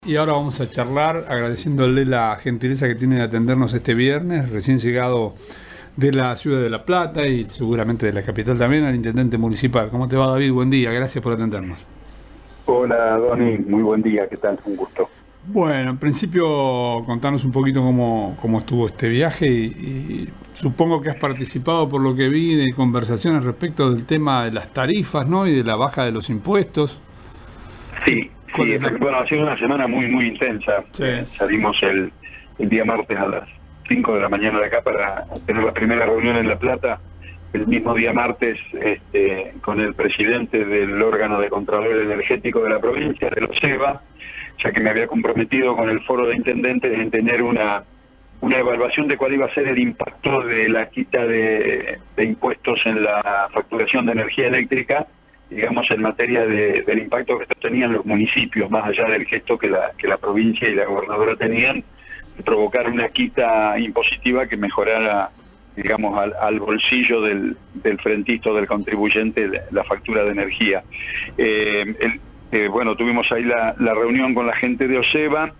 Y ahora vamos a charlar agradeciéndole la gentileza que tiene de atendernos este viernes, recién llegado de la ciudad de La Plata y seguramente de la capital también, al intendente municipal. ¿Cómo te va, David? Buen día, gracias por atendernos. Hola, Doni, muy buen día, ¿qué tal? Un gusto. Bueno, en principio contanos un poquito cómo estuvo este viaje y supongo que has participado, por lo que vi, de conversaciones respecto del tema de las tarifas, ¿no? Y de la baja de los impuestos. Sí, ¿Cuál es la... bueno, ha sido una semana muy intensa. Sí. Salimos el día martes a las 5 de la mañana de acá para tener la primera reunión en La Plata. El mismo día martes con el presidente del órgano de Contralor Energético de la provincia, de los OSEBA, ya que me había comprometido con el foro de intendentes en tener una evaluación de cuál iba a ser el impacto de la quita de impuestos en la facturación de energía eléctrica, digamos, en materia del impacto que tenían los municipios, más allá del gesto que la provincia y la gobernadora tenían, de provocar una quita impositiva que mejorara, digamos, al bolsillo del frentista, del contribuyente, la factura de energía. Bueno, tuvimos ahí la reunión con la gente de OSEBA,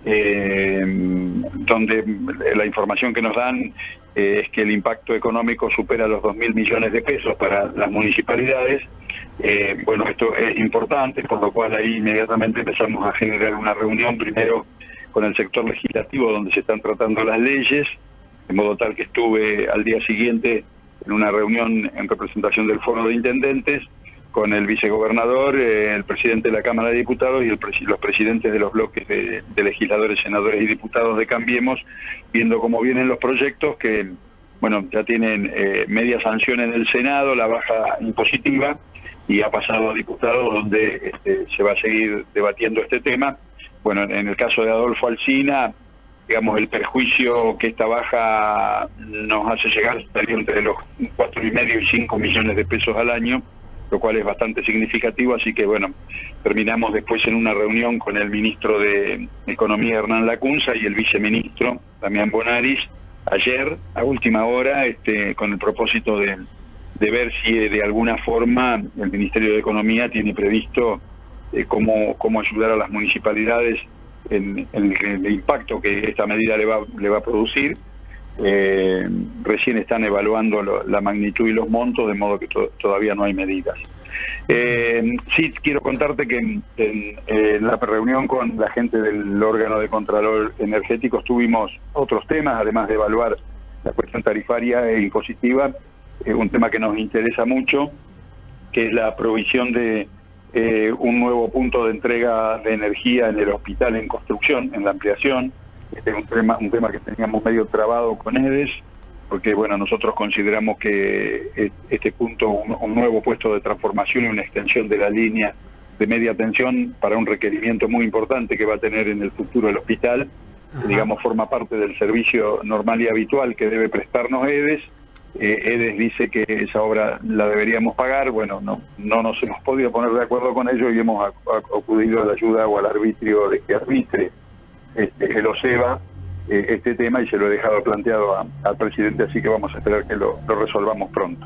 donde la información que nos dan es que el impacto económico supera los 2.000 millones de pesos para las municipalidades. Bueno, esto es importante, por lo cual ahí inmediatamente empezamos a generar una reunión primero con el sector legislativo donde se están tratando las leyes, de modo tal que estuve al día siguiente en una reunión en representación del Foro de Intendentes con el vicegobernador, el presidente de la Cámara de Diputados y los presidentes de los bloques de legisladores, senadores y diputados de Cambiemos, viendo cómo vienen los proyectos que, bueno, ya tienen media sanción en el Senado, la baja impositiva, y ha pasado a diputados donde se va a seguir debatiendo este tema. Bueno, en el caso de Adolfo Alsina, digamos, el perjuicio que esta baja nos hace llegar estaría entre los 4,5 y 5 millones de pesos al año, lo cual es bastante significativo, así que bueno, terminamos después en una reunión con el ministro de Economía, Hernán Lacunza, y el viceministro, Damián Bonaris, ayer, a última hora, con el propósito de ver si de alguna forma el Ministerio de Economía tiene previsto cómo ayudar a las municipalidades en el impacto que esta medida le va a producir. Recién están evaluando la magnitud y los montos, de modo que todavía no hay medidas. Sí quiero contarte que en la reunión con la gente del órgano de Contralor Energético tuvimos otros temas, además de evaluar la cuestión tarifaria e impositiva, un tema que nos interesa mucho, que es la provisión de un nuevo punto de entrega de energía en el hospital en construcción, en la ampliación. Este es un tema que teníamos medio trabado con EDES, porque bueno, nosotros consideramos que este punto, un nuevo puesto de transformación y una extensión de la línea de media tensión para un requerimiento muy importante que va a tener en el futuro el hospital, que, digamos, forma parte del servicio normal y habitual que debe prestarnos EDES. EDES dice que esa obra la deberíamos pagar. Bueno, no nos hemos podido poner de acuerdo con ello y hemos acudido a la ayuda o al arbitrio de que arbitre el OSEBA este tema, y se lo he dejado planteado al presidente, así que vamos a esperar que lo resolvamos pronto.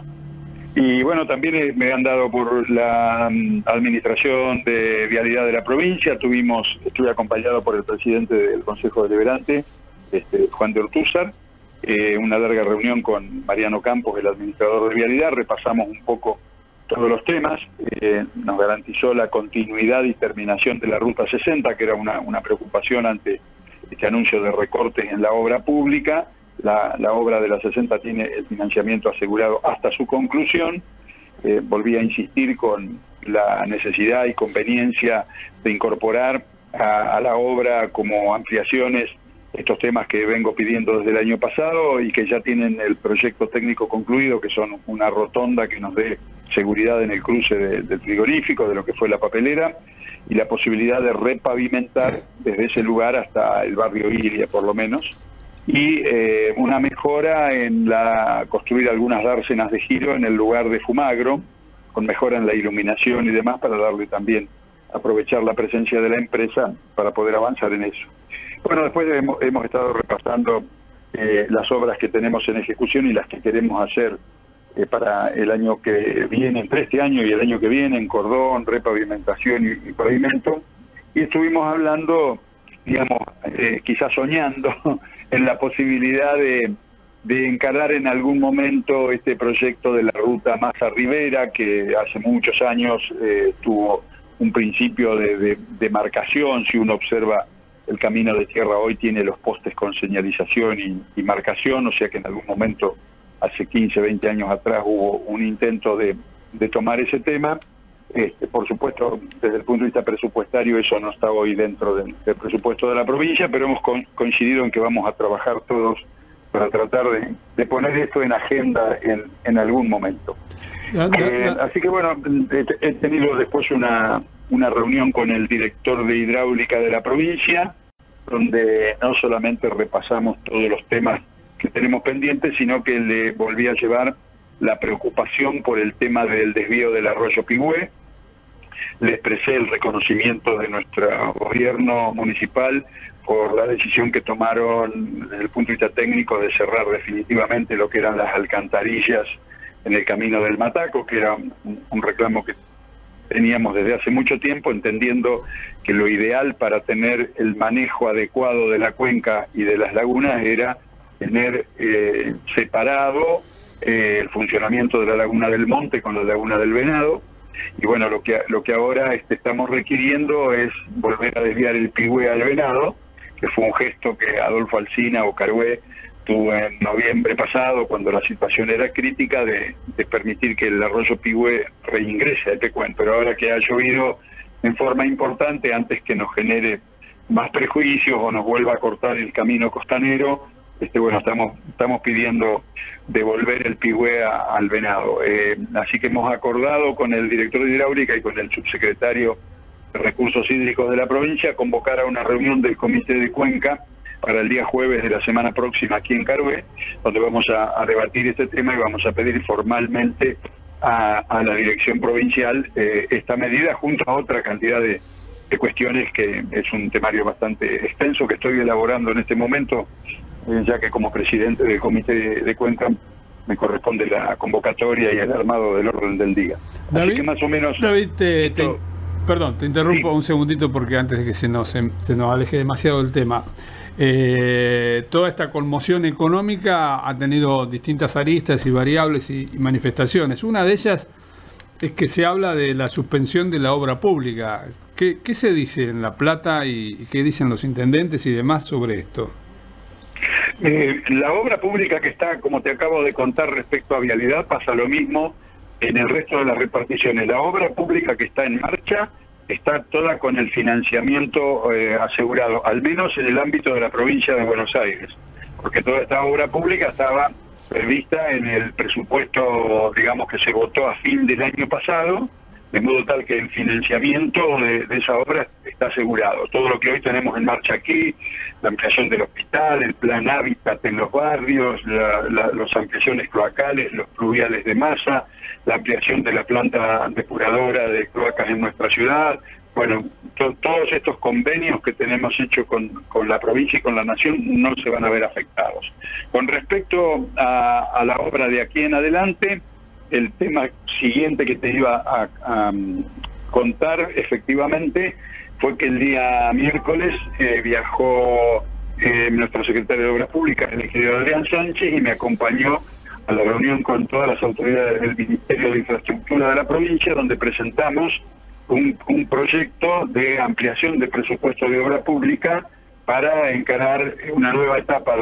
Y bueno, también me han dado por la administración de vialidad de la provincia, estuve acompañado por el presidente del Consejo Deliberante, Juan de Ortúzar, una larga reunión con Mariano Campos, el administrador de vialidad, repasamos un poco todos los temas, nos garantizó la continuidad y terminación de la Ruta 60, que era una preocupación ante este anuncio de recortes en la obra pública. La obra de la 60 tiene el financiamiento asegurado hasta su conclusión. Volví a insistir con la necesidad y conveniencia de incorporar a la obra como ampliaciones estos temas que vengo pidiendo desde el año pasado y que ya tienen el proyecto técnico concluido, que son una rotonda que nos dé seguridad en el cruce del frigorífico, de lo que fue la papelera, y la posibilidad de repavimentar desde ese lugar hasta el barrio Iria, por lo menos, y una mejora en construir algunas dársenas de giro en el lugar de Fumagro, con mejora en la iluminación y demás, para darle también, aprovechar la presencia de la empresa para poder avanzar en eso. Bueno, después hemos estado repasando las obras que tenemos en ejecución y las que queremos hacer para el año que viene, entre este año y el año que viene, en cordón, repavimentación y pavimento. y estuvimos hablando, digamos, quizás soñando en la posibilidad de encarar en algún momento este proyecto de la ruta Massa-Rivera, que hace muchos años tuvo un principio de marcación. Si uno observa el camino de tierra hoy, tiene los postes con señalización y marcación, o sea que en algún momento, hace 15, 20 años atrás, hubo un intento de tomar ese tema. Por supuesto, desde el punto de vista presupuestario, eso no está hoy dentro del presupuesto de la provincia, pero hemos coincidido en que vamos a trabajar todos para tratar de poner esto en agenda en algún momento. Así que bueno, he tenido después una reunión con el director de hidráulica de la provincia, donde no solamente repasamos todos los temas que tenemos pendientes, sino que le volví a llevar la preocupación por el tema del desvío del arroyo Pigüé. Le expresé el reconocimiento de nuestro gobierno municipal por la decisión que tomaron desde el punto de vista técnico de cerrar definitivamente lo que eran las alcantarillas en el camino del Mataco, que era un reclamo que teníamos desde hace mucho tiempo, entendiendo que lo ideal para tener el manejo adecuado de la cuenca y de las lagunas era tener separado el funcionamiento de la laguna del Monte con la laguna del Venado. Y bueno, lo que ahora estamos requiriendo es volver a desviar el Pigüé al Venado, que fue un gesto que Adolfo Alsina o Carué tuvo en noviembre pasado, cuando la situación era crítica, de permitir que el arroyo Pigüé reingrese a Pecuén. Pero ahora que ha llovido en forma importante, antes que nos genere más prejuicios o nos vuelva a cortar el camino costanero, bueno, estamos pidiendo devolver el Pigüé al Venado. Así que hemos acordado con el director de hidráulica y con el subsecretario de Recursos Hídricos de la provincia convocar a una reunión del Comité de Cuenca para el día jueves de la semana próxima aquí en Carué, donde vamos a debatir este tema y vamos a pedir formalmente a la dirección provincial esta medida, junto a otra cantidad de cuestiones, que es un temario bastante extenso que estoy elaborando en este momento, ya que como presidente del Comité de Cuenca me corresponde la convocatoria y el armado del orden del día. David, así que más o menos... David, perdón, te interrumpo un segundito, porque antes de que se nos aleje demasiado del tema, toda esta conmoción económica ha tenido distintas aristas y variables y manifestaciones. Una de ellas es que se habla de la suspensión de la obra pública. ¿Qué se dice en La Plata y qué dicen los intendentes y demás sobre esto? La obra pública que está, como te acabo de contar respecto a vialidad, pasa lo mismo en el resto de las reparticiones. La obra pública que está en marcha está toda con el financiamiento asegurado, al menos en el ámbito de la provincia de Buenos Aires, porque toda esta obra pública estaba prevista en el presupuesto, digamos, que se votó a fin del año pasado, de modo tal que el financiamiento de esa obra está asegurado. Todo lo que hoy tenemos en marcha aquí, la ampliación del hospital, el plan hábitat en los barrios, las ampliaciones cloacales, los pluviales de masa, la ampliación de la planta depuradora de cloacas en nuestra ciudad, bueno, todos estos convenios que tenemos hecho con la provincia y con la nación no se van a ver afectados. Con respecto a la obra de aquí en adelante, el tema siguiente que te iba a contar efectivamente fue que el día miércoles viajó nuestro secretario de Obras Públicas, el ingeniero Adrián Sánchez, y me acompañó a la reunión con todas las autoridades del Ministerio de Infraestructura de la provincia, donde presentamos un proyecto de ampliación de presupuesto de obra pública para encarar una nueva etapa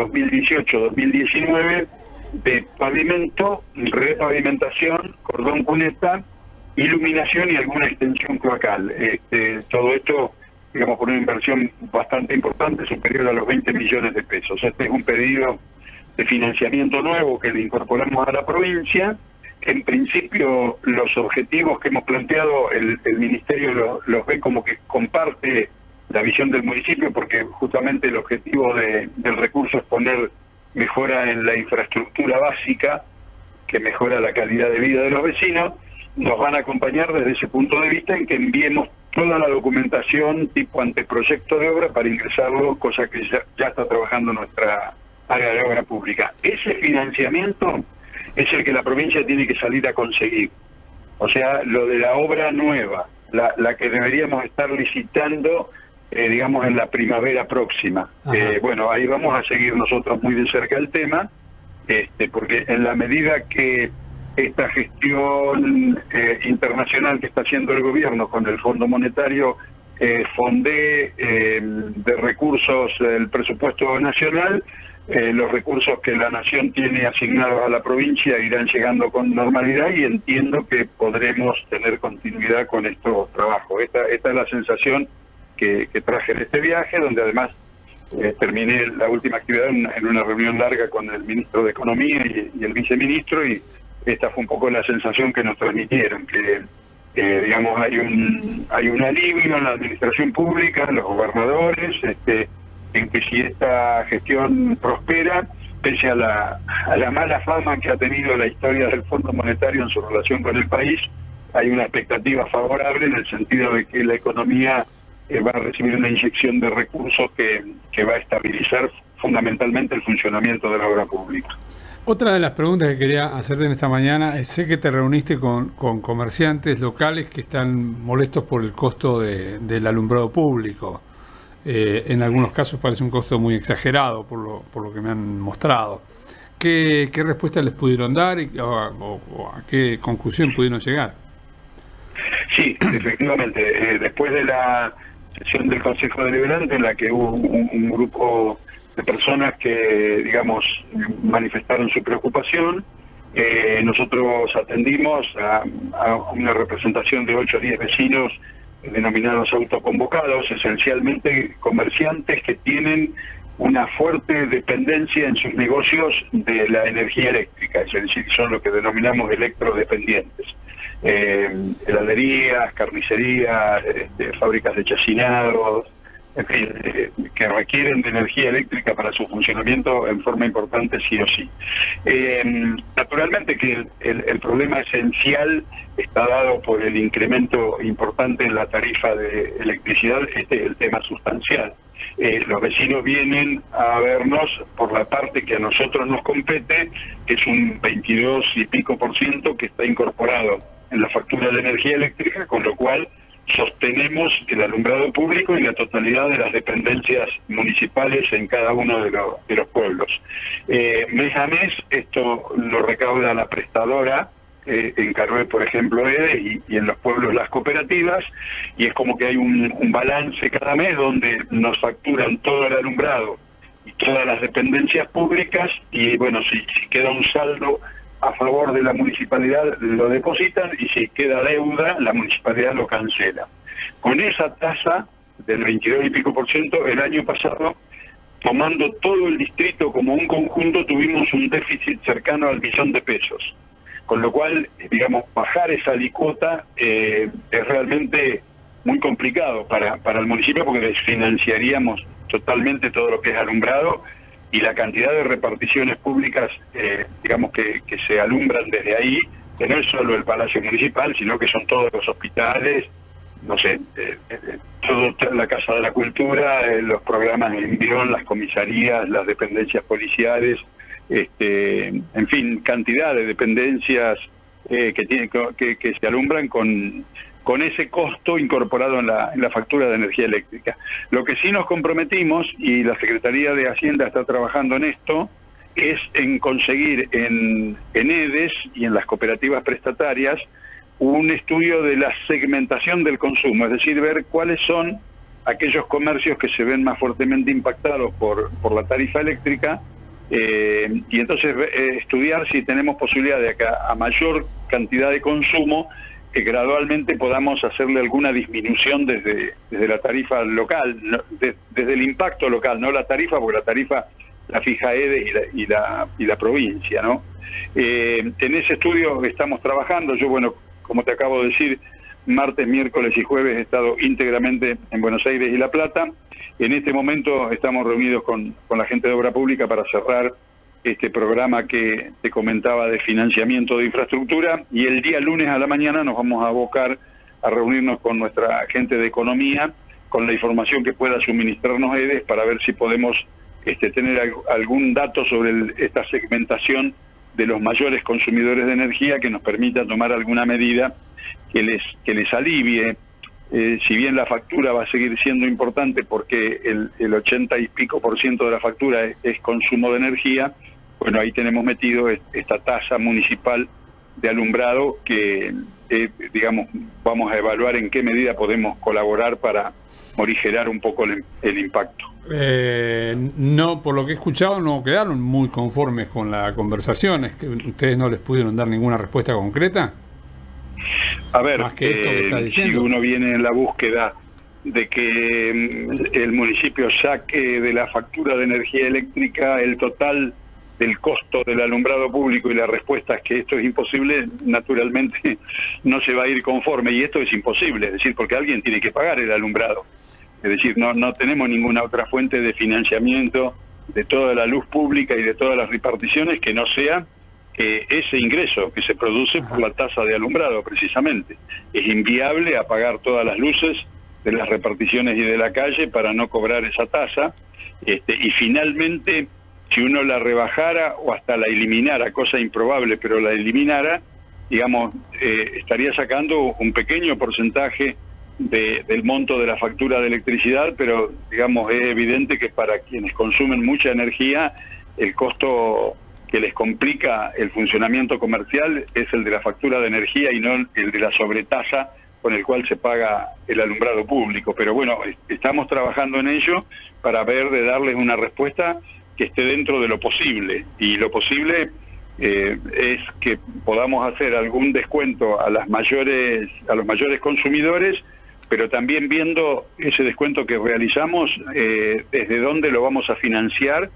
2018-2019 de pavimento, repavimentación, cordón cuneta, iluminación y alguna extensión cloacal. Todo esto, digamos, por una inversión bastante importante, superior a los 20 millones de pesos. Este es un pedido de financiamiento nuevo que le incorporamos a la provincia. En principio, los objetivos que hemos planteado, el Ministerio los ve como que comparte la visión del municipio, porque justamente el objetivo del recurso es poner mejora en la infraestructura básica, que mejora la calidad de vida de los vecinos. Nos van a acompañar desde ese punto de vista en que enviemos toda la documentación tipo anteproyecto de obra para ingresarlo, cosa que ya está trabajando nuestra área de obra pública. Ese financiamiento es el que la provincia tiene que salir a conseguir. O sea, lo de la obra nueva, la que deberíamos estar licitando, digamos, en la primavera próxima. Bueno, ahí vamos a seguir nosotros muy de cerca el tema, porque en la medida que esta gestión internacional que está haciendo el gobierno con el Fondo Monetario fondee de recursos el presupuesto nacional, los recursos que la nación tiene asignados a la provincia irán llegando con normalidad y entiendo que podremos tener continuidad con estos trabajos. Esta es la sensación que traje en este viaje, donde además terminé la última actividad en una reunión larga con el ministro de Economía y el viceministro, y esta fue un poco la sensación que nos transmitieron, que digamos hay un alivio en la administración pública, en los gobernadores, en que si esta gestión prospera, pese a la mala fama que ha tenido la historia del Fondo Monetario en su relación con el país, hay una expectativa favorable en el sentido de que la economía va a recibir una inyección de recursos que va a estabilizar fundamentalmente el funcionamiento de la obra pública. Otra de las preguntas que quería hacerte en esta mañana es, sé que te reuniste con comerciantes locales que están molestos por el costo del alumbrado público. En algunos casos parece un costo muy exagerado por lo que me han mostrado. ¿Qué respuesta les pudieron dar o a qué conclusión pudieron llegar? Sí, efectivamente. Después de la sesión del Consejo Deliberante, en la que hubo un grupo de personas que, digamos, manifestaron su preocupación, nosotros atendimos a una representación de 8 o 10 vecinos denominados autoconvocados, esencialmente comerciantes que tienen una fuerte dependencia en sus negocios de la energía eléctrica, es decir, son lo que denominamos electrodependientes. Heladerías, carnicerías, fábricas de chacinados, en fin, que requieren de energía eléctrica para su funcionamiento en forma importante sí o sí. Naturalmente que el problema esencial está dado por el incremento importante en la tarifa de electricidad. Este es el tema sustancial. Los vecinos vienen a vernos por la parte que a nosotros nos compete, que es un 22 y pico % que está incorporado en la factura de energía eléctrica, con lo cual sostenemos el alumbrado público y la totalidad de las dependencias municipales en cada uno de los pueblos. Mes a mes esto lo recauda la prestadora, en Carué, por ejemplo, EDES, y en los pueblos las cooperativas, y es como que hay un balance cada mes donde nos facturan todo el alumbrado y todas las dependencias públicas, y bueno, si queda un saldo a favor de la municipalidad lo depositan, y si queda deuda la municipalidad lo cancela. Con esa tasa del 22 y pico %, el año pasado, tomando todo el distrito como un conjunto, tuvimos un déficit cercano al 1 millón de pesos. Con lo cual, digamos, bajar esa alícuota es realmente muy complicado para el municipio, porque desfinanciaríamos totalmente todo lo que es alumbrado, y la cantidad de reparticiones públicas, digamos, que se alumbran desde ahí, que no es solo el Palacio Municipal, sino que son todos los hospitales, no sé, toda la Casa de la Cultura, los programas de envión, las comisarías, las dependencias policiales, en fin, cantidad de dependencias que se alumbran con ese costo incorporado en la factura de energía eléctrica. Lo que sí nos comprometimos, y la Secretaría de Hacienda está trabajando en esto, es en conseguir en EDES y en las cooperativas prestatarias un estudio de la segmentación del consumo, es decir, ver cuáles son aquellos comercios que se ven más fuertemente impactados por la tarifa eléctrica, y entonces estudiar si tenemos posibilidad de que a mayor cantidad de consumo, que gradualmente podamos hacerle alguna disminución desde la tarifa local, desde el impacto local, no la tarifa, porque la tarifa la fija EDES y la provincia, ¿no? En ese estudio estamos trabajando. Yo, bueno, como te acabo de decir, martes, miércoles y jueves he estado íntegramente en Buenos Aires y La Plata. En este momento estamos reunidos con la gente de Obra Pública para cerrar este programa que te comentaba de financiamiento de infraestructura, y el día lunes a la mañana nos vamos a abocar a reunirnos con nuestra gente de Economía, con la información que pueda suministrarnos EDES, para ver si podemos tener algún dato sobre esta segmentación de los mayores consumidores de energía que nos permita tomar alguna medida que les alivie si bien la factura va a seguir siendo importante porque el 80 y pico % de la factura es consumo de energía, bueno, ahí tenemos metido esta tasa municipal de alumbrado que, digamos, vamos a evaluar en qué medida podemos colaborar para morigerar un poco el impacto. No, por lo que he escuchado, no quedaron muy conformes con la conversación. ¿Es que ustedes no les pudieron dar ninguna respuesta concreta? A ver, Más que esto que está diciendo. Si uno viene en la búsqueda de que el municipio saque de la factura de energía eléctrica el total del costo del alumbrado público, y la respuesta es que esto es imposible, naturalmente no se va a ir conforme, y esto es imposible, es decir, porque alguien tiene que pagar el alumbrado. Es decir, no tenemos ninguna otra fuente de financiamiento de toda la luz pública y de todas las reparticiones que no sea ese ingreso que se produce por la tasa de alumbrado, precisamente. Es inviable apagar todas las luces de las reparticiones y de la calle para no cobrar esa tasa, y finalmente, si uno la rebajara o hasta la eliminara, cosa improbable, pero la eliminara, digamos, estaría sacando un pequeño porcentaje del monto de la factura de electricidad, pero digamos es evidente que para quienes consumen mucha energía, el costo que les complica el funcionamiento comercial es el de la factura de energía y no el de la sobretasa con el cual se paga el alumbrado público. Pero bueno, estamos trabajando en ello para ver de darles una respuesta que esté dentro de lo posible, y lo posible es que podamos hacer algún descuento a los mayores consumidores, pero también viendo ese descuento que realizamos, desde dónde lo vamos a financiar,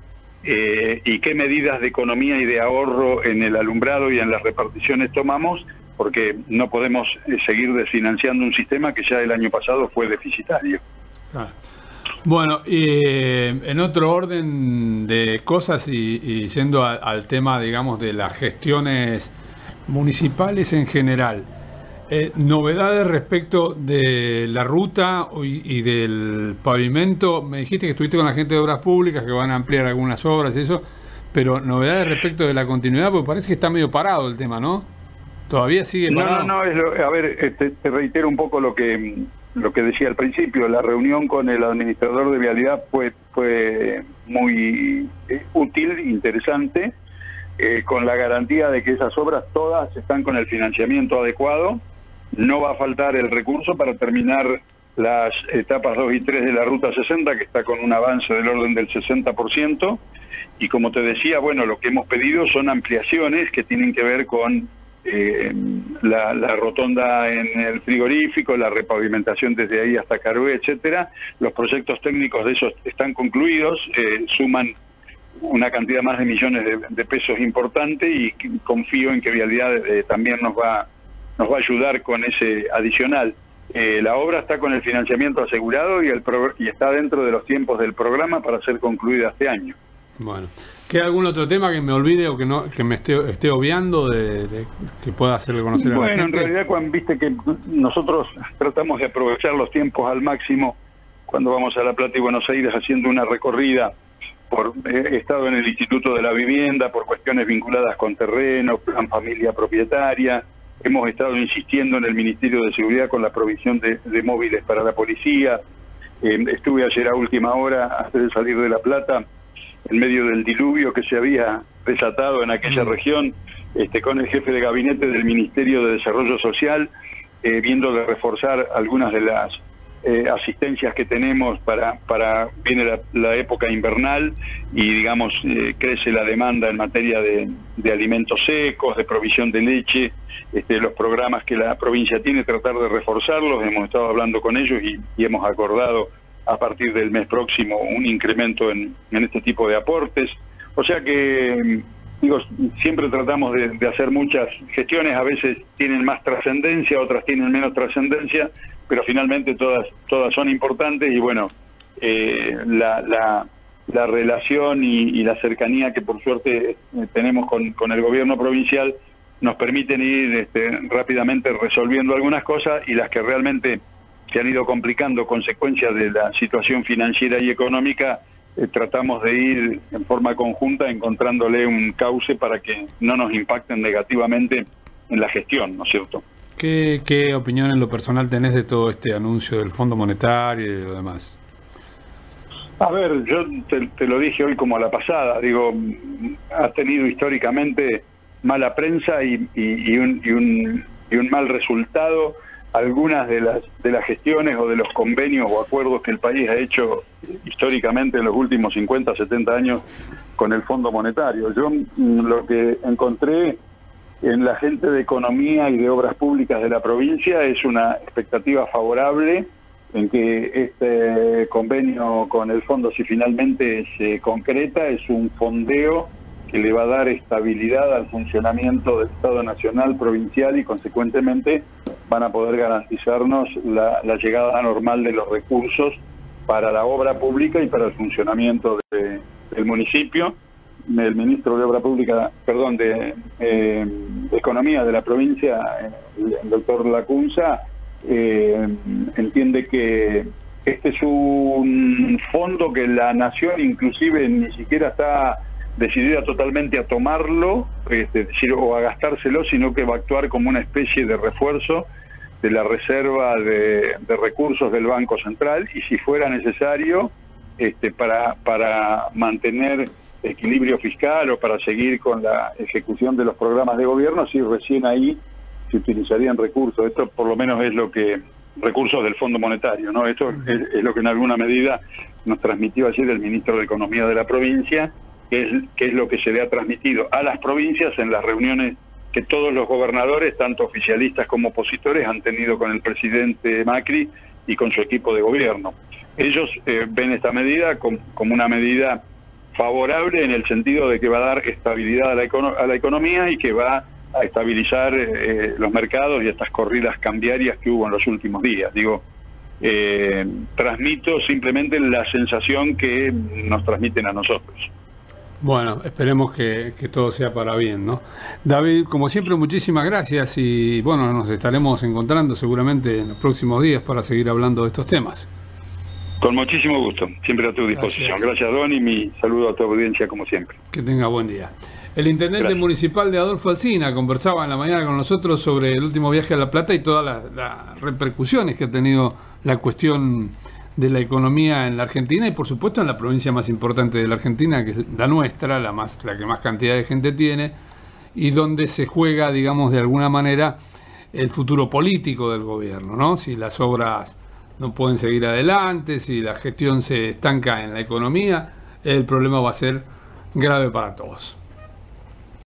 y qué medidas de economía y de ahorro en el alumbrado y en las reparticiones tomamos, porque no podemos seguir desfinanciando un sistema que ya el año pasado fue deficitario. Ah. Bueno, en otro orden de cosas y yendo al tema, digamos, de las gestiones municipales en general, novedades respecto de la ruta y del pavimento. Me dijiste que estuviste con la gente de Obras Públicas, que van a ampliar algunas obras y eso, pero novedades respecto de la continuidad, porque parece que está medio parado el tema, ¿no? ¿Todavía sigue parado? No, a ver, te reitero un poco lo que decía al principio. La reunión con el administrador de vialidad fue muy útil, interesante, con la garantía de que esas obras todas están con el financiamiento adecuado. No va a faltar el recurso para terminar las etapas 2 y 3 de la Ruta 60, que está con un avance del orden del 60%. Y como te decía, bueno, lo que hemos pedido son ampliaciones que tienen que ver con la rotonda en el frigorífico, la repavimentación desde ahí hasta Carué, etcétera. Los proyectos técnicos de esos están concluidos, suman una cantidad más de millones de pesos importante, y confío en que Vialidad también nos va a ayudar con ese adicional. La obra está con el financiamiento asegurado y está dentro de los tiempos del programa para ser concluida este año. Bueno, ¿queda algún otro tema que me olvide o que me esté obviando que pueda hacerle conocer a la gente? Bueno, en realidad, cuando viste que nosotros tratamos de aprovechar los tiempos al máximo cuando vamos a La Plata y Buenos Aires haciendo una recorrida. He estado en el Instituto de la Vivienda por cuestiones vinculadas con terreno, plan familia propietaria. Hemos estado insistiendo en el Ministerio de Seguridad con la provisión de móviles para la policía. Estuve ayer a última hora, antes de salir de La Plata, en medio del diluvio que se había desatado en aquella región, con el jefe de gabinete del Ministerio de Desarrollo Social, viendo de reforzar algunas de las asistencias que tenemos viene la época invernal y digamos crece la demanda en materia de alimentos secos, de provisión de leche, los programas que la provincia tiene, tratar de reforzarlos. Hemos estado hablando con ellos y hemos acordado a partir del mes próximo un incremento en este tipo de aportes. O sea que digo, siempre tratamos de hacer muchas gestiones, a veces tienen más trascendencia, otras tienen menos trascendencia, pero finalmente todas son importantes. Y bueno, la relación y la cercanía que por suerte tenemos con el gobierno provincial nos permiten ir rápidamente resolviendo algunas cosas, y las que realmente se han ido complicando consecuencia de la situación financiera y económica, tratamos de ir en forma conjunta encontrándole un cauce para que no nos impacten negativamente en la gestión, ¿no es cierto? ¿Qué opinión en lo personal tenés de todo este anuncio del Fondo Monetario y de lo demás? A ver, yo te lo dije hoy como a la pasada, digo, ha tenido históricamente mala prensa y un mal resultado algunas de las gestiones o de los convenios o acuerdos que el país ha hecho históricamente en los últimos 50, 70 años con el Fondo Monetario. Yo lo que encontré en la gente de Economía y de Obras Públicas de la provincia es una expectativa favorable en que este convenio con el fondo, si finalmente se concreta, es un fondeo que le va a dar estabilidad al funcionamiento del Estado Nacional, provincial, y consecuentemente van a poder garantizarnos la llegada normal de los recursos para la obra pública y para el funcionamiento del municipio. El ministro de Obra Pública, perdón, de Economía de la provincia, el doctor Lacunza, entiende que este es un fondo que la nación inclusive ni siquiera está decidida totalmente a tomarlo, o a gastárselo, sino que va a actuar como una especie de refuerzo de la reserva de recursos del Banco Central, y si fuera necesario, para mantener equilibrio fiscal o para seguir con la ejecución de los programas de gobierno, sí, recién ahí se utilizarían recursos. Esto por lo menos es lo que, recursos del Fondo Monetario, ¿no? Esto es lo que en alguna medida nos transmitió ayer el ministro de Economía de la provincia, que es lo que se le ha transmitido a las provincias en las reuniones que todos los gobernadores, tanto oficialistas como opositores, han tenido con el presidente Macri y con su equipo de gobierno. Ellos ven esta medida como una medida favorable en el sentido de que va a dar estabilidad a la economía y que va a estabilizar los mercados y estas corridas cambiarias que hubo en los últimos días. Digo, transmito simplemente la sensación que nos transmiten a nosotros. Bueno, esperemos que todo sea para bien, ¿no? David, como siempre, muchísimas gracias y bueno, nos estaremos encontrando seguramente en los próximos días para seguir hablando de estos temas. Con muchísimo gusto, siempre a tu disposición. Gracias, Don, y mi saludo a tu audiencia como siempre. Que tenga buen día. El intendente municipal de Adolfo Alsina conversaba en la mañana con nosotros sobre el último viaje a La Plata y todas las repercusiones que ha tenido la cuestión de la economía en la Argentina y por supuesto en la provincia más importante de la Argentina, que es la nuestra, la que más cantidad de gente tiene y donde se juega, digamos, de alguna manera el futuro político del gobierno, ¿no? Si las obras no pueden seguir adelante, si la gestión se estanca en la economía, el problema va a ser grave para todos.